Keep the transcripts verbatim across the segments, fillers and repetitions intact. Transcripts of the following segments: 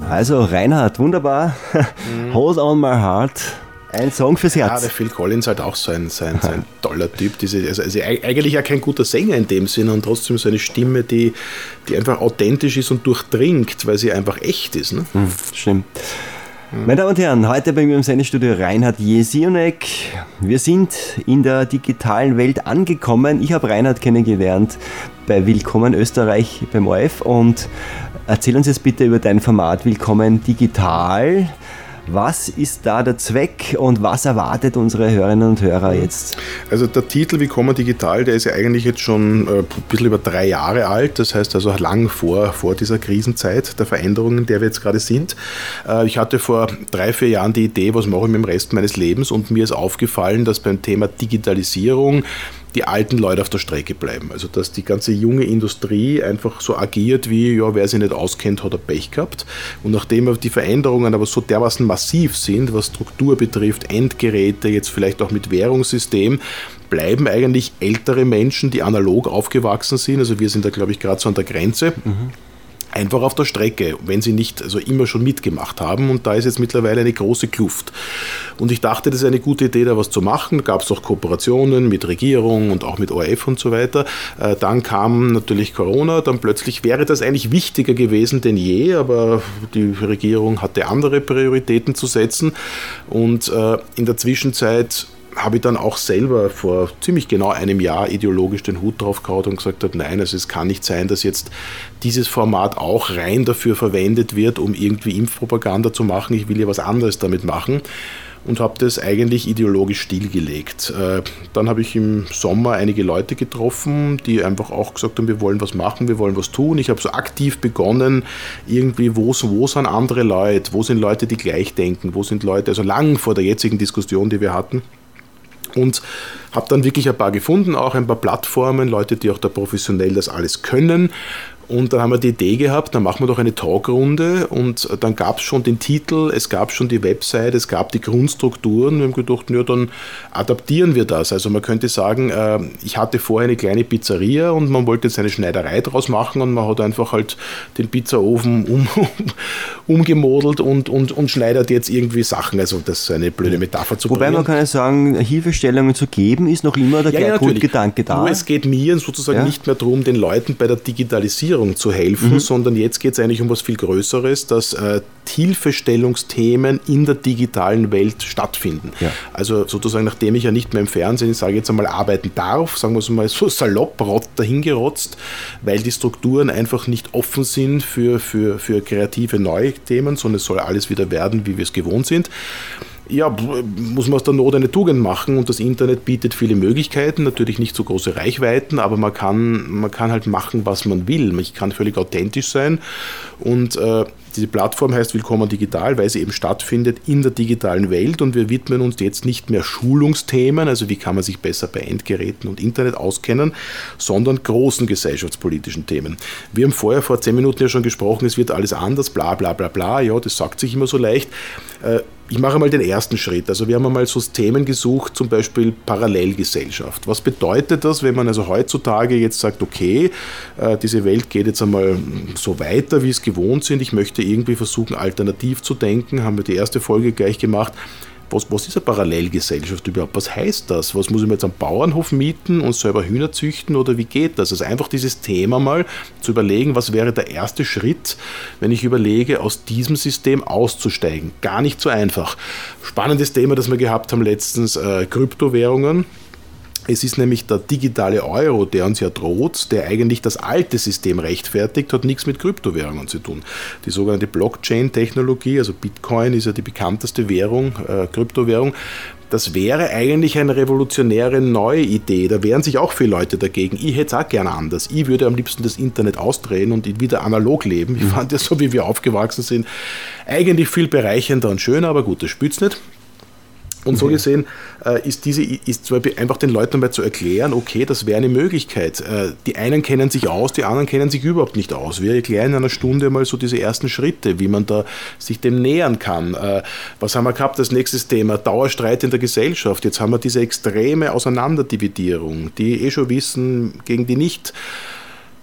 Also Reinhard, wunderbar. Mhm. Hold on my heart. Ein Song fürs Herz. Ja, der Phil Collins halt auch so ein, so ein, so ein toller Typ. Diese, also, also eigentlich ja kein guter Sänger in dem Sinne und trotzdem so eine Stimme, die, die einfach authentisch ist und durchdringt, weil sie einfach echt ist. Ne? Hm, stimmt. Hm. Meine Damen und Herren, heute bei mir im Sendestudio Reinhard Jesionek. Wir sind in der digitalen Welt angekommen. Ich habe Reinhard kennengelernt bei Willkommen Österreich beim O R F und erzähl uns jetzt bitte über dein Format Willkommen Digital. Was ist da der Zweck und was erwartet unsere Hörerinnen und Hörer jetzt? Also der Titel Willkommen Digital, der ist ja eigentlich jetzt schon äh, ein bisschen über drei Jahre alt. Das heißt also lang vor, vor dieser Krisenzeit der Veränderungen, in der wir jetzt gerade sind. Äh, ich hatte vor drei, vier Jahren die Idee, was mache ich mit dem Rest meines Lebens, und mir ist aufgefallen, dass beim Thema Digitalisierung die alten Leute auf der Strecke bleiben. Also dass die ganze junge Industrie einfach so agiert wie, ja, wer sich nicht auskennt, hat er Pech gehabt. Und nachdem die Veränderungen aber so dermaßen massiv sind, was Struktur betrifft, Endgeräte, jetzt vielleicht auch mit Währungssystem, bleiben eigentlich ältere Menschen, die analog aufgewachsen sind, also wir sind da, glaube ich, gerade so an der Grenze, mhm. einfach auf der Strecke, wenn sie nicht also immer schon mitgemacht haben, und da ist jetzt mittlerweile eine große Kluft. Und ich dachte, das ist eine gute Idee, da was zu machen. Da gab es auch Kooperationen mit Regierung und auch mit O R F und so weiter. Dann kam natürlich Corona, dann plötzlich wäre das eigentlich wichtiger gewesen denn je, aber die Regierung hatte andere Prioritäten zu setzen, und in der Zwischenzeit habe ich dann auch selber vor ziemlich genau einem Jahr ideologisch den Hut drauf gehauen und gesagt habe, nein, also es kann nicht sein, dass jetzt dieses Format auch rein dafür verwendet wird, um irgendwie Impfpropaganda zu machen. Ich will ja was anderes damit machen, und habe das eigentlich ideologisch stillgelegt. Dann habe ich im Sommer einige Leute getroffen, die einfach auch gesagt haben, wir wollen was machen, wir wollen was tun. Ich habe so aktiv begonnen, irgendwie, wo, wo sind andere Leute, wo sind Leute, die gleich denken, wo sind Leute, also lang vor der jetzigen Diskussion, die wir hatten. Und habe dann wirklich ein paar gefunden, auch ein paar Plattformen, Leute, die auch da professionell das alles können. Und dann haben wir die Idee gehabt, dann machen wir doch eine Talkrunde, und dann gab es schon den Titel, es gab schon die Website, es gab die Grundstrukturen. Wir haben gedacht, ja, dann adaptieren wir das. Also man könnte sagen, ich hatte vorher eine kleine Pizzeria und man wollte jetzt eine Schneiderei draus machen, und man hat einfach halt den Pizzaofen um, umgemodelt und, und, und schneidet jetzt irgendwie Sachen. Also das ist eine blöde Metapher zu Wobei bringen. man kann ja sagen, Hilfestellungen zu geben, ist noch immer der ja, ja, Grundgedanke da. Nur es geht mir sozusagen ja. nicht mehr darum, den Leuten bei der Digitalisierung zu helfen, mhm. sondern jetzt geht es eigentlich um was viel Größeres, dass äh, Hilfestellungsthemen in der digitalen Welt stattfinden. Ja. Also sozusagen, nachdem ich ja nicht mehr im Fernsehen, sage ich jetzt einmal, arbeiten darf, sagen wir es mal so salopp dahingerotzt, weil die Strukturen einfach nicht offen sind für, für, für kreative neue Themen, sondern es soll alles wieder werden, wie wir es gewohnt sind. Ja, muss man aus der Not eine Tugend machen, und das Internet bietet viele Möglichkeiten, natürlich nicht so große Reichweiten, aber man kann, man kann halt machen, was man will. Ich kann völlig authentisch sein, und äh, diese Plattform heißt Willkommen Digital, weil sie eben stattfindet in der digitalen Welt, und wir widmen uns jetzt nicht mehr Schulungsthemen, also wie kann man sich besser bei Endgeräten und Internet auskennen, sondern großen gesellschaftspolitischen Themen. Wir haben vorher vor zehn Minuten ja schon gesprochen, es wird alles anders, bla bla bla bla, ja, das sagt sich immer so leicht. Äh, Ich mache mal den ersten Schritt. Also wir haben einmal so Themen gesucht, zum Beispiel Parallelgesellschaft. Was bedeutet das, wenn man also heutzutage jetzt sagt, okay, äh, diese Welt geht jetzt einmal so weiter, wie es gewohnt sind, ich möchte irgendwie versuchen, alternativ zu denken, haben wir die erste Folge gleich gemacht. Was, was ist eine Parallelgesellschaft überhaupt? Was heißt das? Was muss ich mir jetzt am Bauernhof mieten und selber Hühner züchten, oder wie geht das? Also einfach dieses Thema mal zu überlegen, was wäre der erste Schritt, wenn ich überlege, aus diesem System auszusteigen. Gar nicht so einfach. Spannendes Thema, das wir gehabt haben letztens, äh, Kryptowährungen. Es ist nämlich der digitale Euro, der uns ja droht, der eigentlich das alte System rechtfertigt, hat nichts mit Kryptowährungen zu tun. Die sogenannte Blockchain-Technologie, also Bitcoin ist ja die bekannteste Währung, äh, Kryptowährung, das wäre eigentlich eine revolutionäre neue Idee. Da wären sich auch viele Leute dagegen. Ich hätte es auch gerne anders. Ich würde am liebsten das Internet ausdrehen und wieder analog leben. Ich fand ja so, wie wir aufgewachsen sind, eigentlich viel bereichernder und schöner, aber gut, das spürt's nicht. Und so gesehen äh, ist diese ist zum Beispiel einfach den Leuten mal zu erklären, okay, das wäre eine Möglichkeit. Äh, die einen kennen sich aus, die anderen kennen sich überhaupt nicht aus. Wir erklären in einer Stunde mal so diese ersten Schritte, wie man da sich dem nähern kann. Äh, was haben wir gehabt als nächstes Thema? Dauerstreit in der Gesellschaft. Jetzt haben wir diese extreme Auseinanderdividierung, die eh schon wissen, gegen die nicht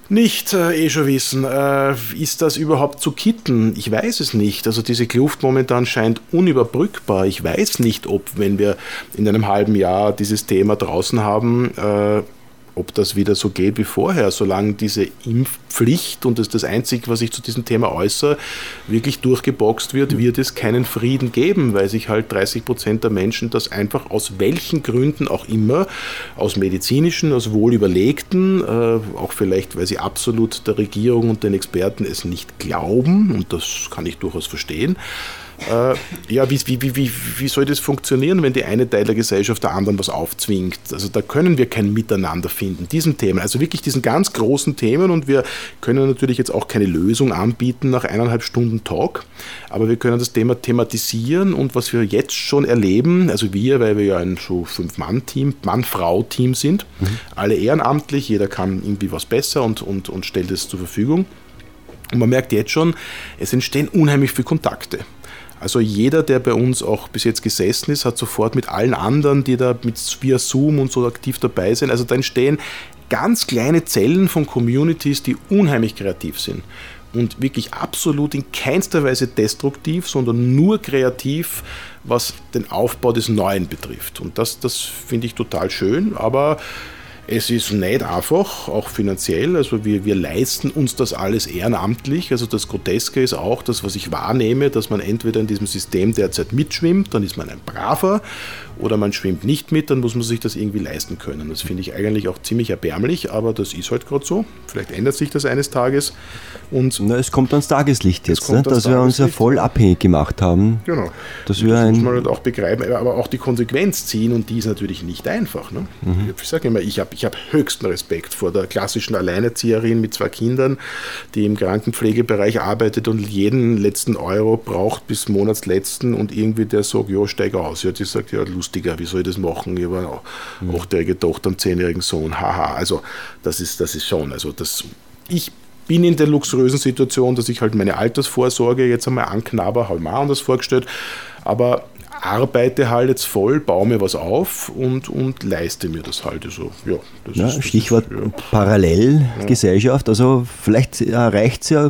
nicht äh, eh schon wissen. Äh, ist das überhaupt zu kitten? Ich weiß es nicht. Also diese Kluft momentan scheint unüberbrückbar. Ich weiß nicht, ob, wenn wir in einem halben Jahr dieses Thema draußen haben, äh, ob das wieder so geht wie vorher, solange diese Impfpflicht, und das ist das Einzige, was ich zu diesem Thema äußere, wirklich durchgeboxt wird, wird es keinen Frieden geben, weil sich halt dreißig Prozent der Menschen das einfach aus welchen Gründen auch immer, aus medizinischen, aus wohlüberlegten, äh, auch vielleicht, weil sie absolut der Regierung und den Experten es nicht glauben, und das kann ich durchaus verstehen. Äh, ja, wie, wie, wie, wie soll das funktionieren, wenn die eine Teil der Gesellschaft der anderen was aufzwingt? Also da können wir kein Miteinander finden, diesen Themen, also wirklich diesen ganz großen Themen, und wir können natürlich jetzt auch keine Lösung anbieten nach eineinhalb Stunden Talk, aber wir können das Thema thematisieren, und was wir jetzt schon erleben, also wir, weil wir ja ein so Fünf-Mann-Team, Mann-Frau-Team sind, mhm. alle ehrenamtlich, jeder kann irgendwie was besser und, und, und stellt es zur Verfügung, und man merkt jetzt schon, es entstehen unheimlich viele Kontakte. Also jeder, der bei uns auch bis jetzt gesessen ist, hat sofort mit allen anderen, die da mit via Zoom und so aktiv dabei sind, also da entstehen ganz kleine Zellen von Communities, die unheimlich kreativ sind und wirklich absolut in keinster Weise destruktiv, sondern nur kreativ, was den Aufbau des Neuen betrifft. Und das, das finde ich total schön, aber es ist nicht einfach, auch finanziell, also wir, wir leisten uns das alles ehrenamtlich, also das Groteske ist auch das, was ich wahrnehme, dass man entweder in diesem System derzeit mitschwimmt, dann ist man ein Braver, oder man schwimmt nicht mit, dann muss man sich das irgendwie leisten können. Das finde ich eigentlich auch ziemlich erbärmlich, aber das ist halt gerade so. Vielleicht ändert sich das eines Tages. Und Na, es kommt ans Tageslicht jetzt, ne? dass wir uns ja voll abhängig gemacht haben. Genau. Dass wir das ein muss man halt auch begreifen, aber auch die Konsequenz ziehen, und die ist natürlich nicht einfach. Ne? Mhm. Ich sage immer, ich habe ich hab höchsten Respekt vor der klassischen Alleinerzieherin mit zwei Kindern, die im Krankenpflegebereich arbeitet und jeden letzten Euro braucht bis Monatsletzten, und irgendwie der sagt, ja, steig aus. Ja, die sagt, ja, lustiger, wie soll ich das machen? Ich habe eine mhm. achtjährige Tochter, einen zehnjährigen Sohn, haha. Also das ist, das ist schon, also das, ich bin in der luxuriösen Situation, dass ich halt meine Altersvorsorge jetzt einmal anknabber, habe ich mir auch anders vorgestellt, aber arbeite halt jetzt voll, baue mir was auf und, und leiste mir das halt. Also, ja, das ja, ist, das Stichwort ist, ja. Parallelgesellschaft, also vielleicht reicht es ja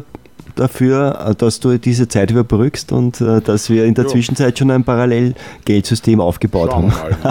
dafür, dass du diese Zeit überbrückst und äh, dass wir in der ja. Zwischenzeit schon ein Parallelgeldsystem aufgebaut Schauen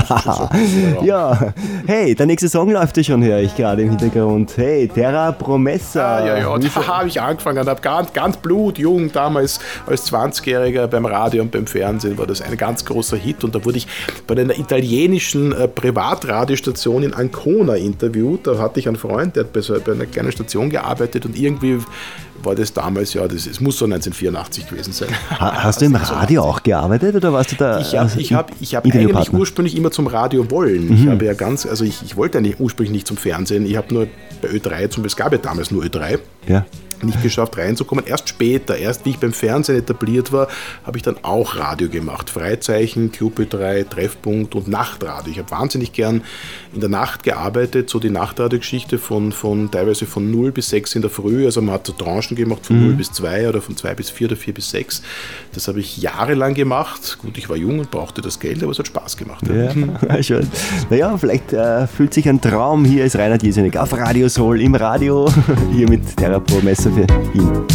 haben. Ja, hey, der nächste Song läuft ja schon, höre ich gerade im Hintergrund. Hey, Terra Promessa. Ah, ja, ja, da habe ich angefangen, habe ganz, ganz blutjung damals als zwanzigjähriger beim Radio und beim Fernsehen war das ein ganz großer Hit, und da wurde ich bei einer italienischen äh, Privatradiostation in Ancona interviewt. Da hatte ich einen Freund, der hat bei, so, bei einer kleinen Station gearbeitet, und irgendwie war das damals, ja, das, es muss so neunzehnhundertvierundachtzig gewesen sein. Hast du im Radio auch gearbeitet, oder warst du da? Ich habe ich hab, ich hab eigentlich ursprünglich immer zum Radio wollen. Mhm. Ich habe ja ganz, also ich, ich wollte eigentlich ursprünglich nicht zum Fernsehen. Ich habe nur bei Ö drei, zum Beispiel, es gab ja damals nur Ö drei. Ja. Nicht geschafft reinzukommen. Erst später, erst wie ich beim Fernsehen etabliert war, habe ich dann auch Radio gemacht. Freizeichen, Club Ö drei, Treffpunkt und Nachtradio. Ich habe wahnsinnig gern in der Nacht gearbeitet, so die Nachtradio-Geschichte von, von teilweise von null bis sechs in der Früh. Also man hat so Tranchen gemacht von mhm. null bis zwei oder von zwei bis vier oder vier bis sechs. Das habe ich jahrelang gemacht. Gut, ich war jung und brauchte das Geld, aber es hat Spaß gemacht. Ja, schön. Naja, vielleicht äh, fühlt sich ein Traum. Hier ist Reinhard Jesenek auf Radio Soul im Radio. Hier mit Terra Promessa für ihn.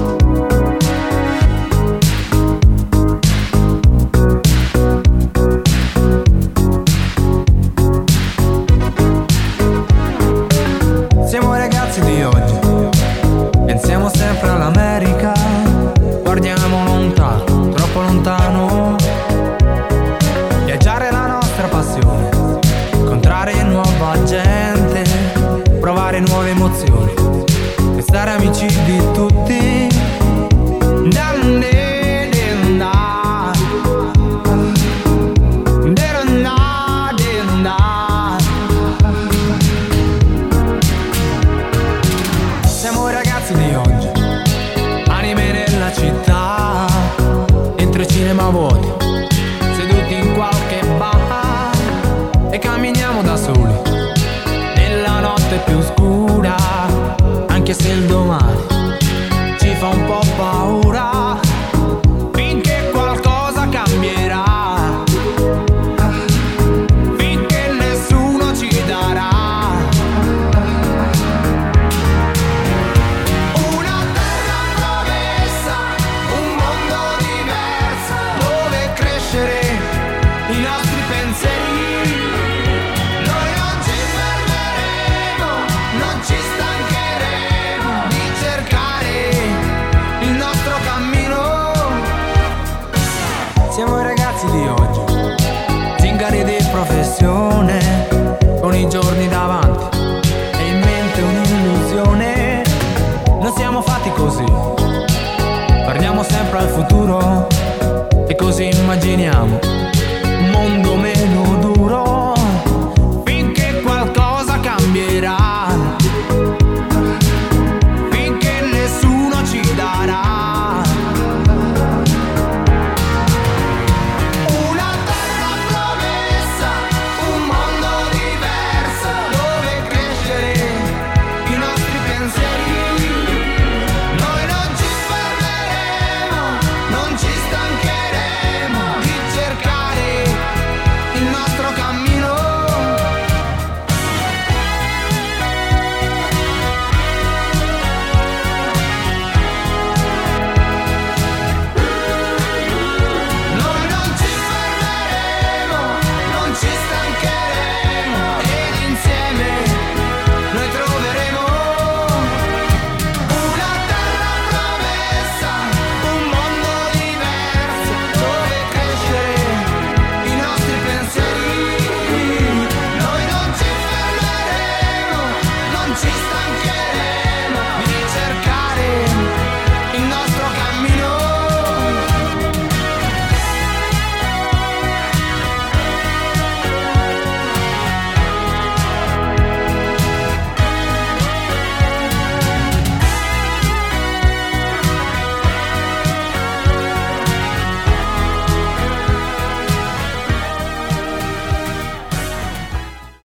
Siamo ragazzi di oggi, pensiamo sempre all'America, guardiamo lontano, troppo lontano. Viaggiare è la nostra passione, incontrare nuova gente, provare nuove emozioni, stare amici di tutti. Siamo ragazzi di oggi, anime nella città, dentro cinema vuoti, seduti in qualche bar, e camminiamo da soli nella notte più scura, anche se il domani ci immaginiamo